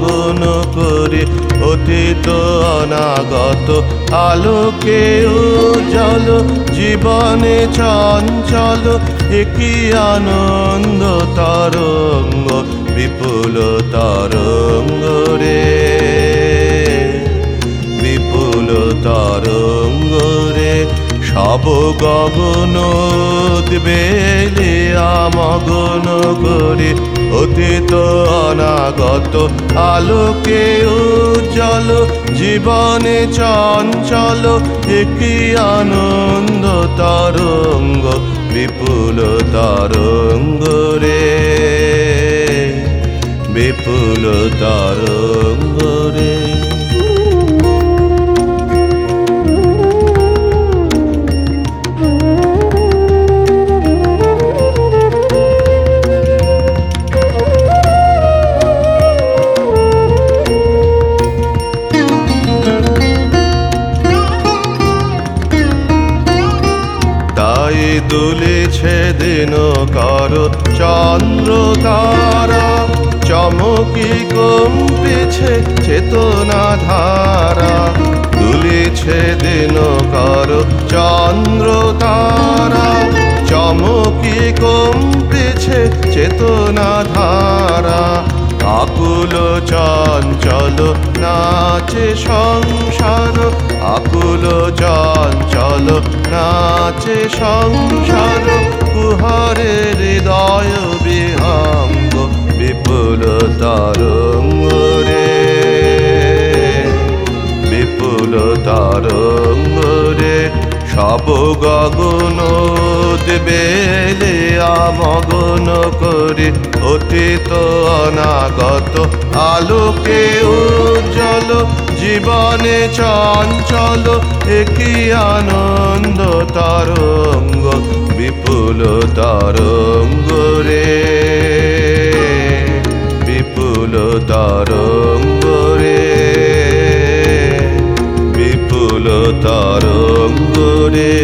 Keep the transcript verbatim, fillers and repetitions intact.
মগ্ন করে অতীত অনাগত আলোকে উজ্জ্বল জীবনে চঞ্চল একই আনন্দ তরঙ্গ বিপুল তরঙ্গ রে বিপুল তরঙ্গ রে সব গগন উদ্বেলিয়া মগ্ন করে অতীত অনাগত আলোকে উজ্জ্বল জীবনে চঞ্চল একই আনন্দ তরঙ্গ বিপুল তরঙ্গ রে বিপুল তরঙ্গ রে দুলেছে দিন কর চন্দ্র তারা চমকি কম্পেছে চেতনা ধারা দুলেছে দিন কর চন্দ্র তারা চমকি কম্পেছে চেতনা ধারা আকুল চঞ্চল নাচে সংসার আকুল চঞ্চল নাচে সংসার কুহরে হৃদয় বিহঙ্গ বিপুল তরঙ্গ রে বিপুল তরঙ্গ রে সব গগন উদ্বেলিয়া মগ্ন করে অতীত অনাগত আলোকে উজ্জ্বল জীবনে চঞ্চল একই আনন্দ তরঙ্গ বিপুল তরঙ্গ রে বিপুল তরঙ্গ রে বিপুল তরঙ্গ রে।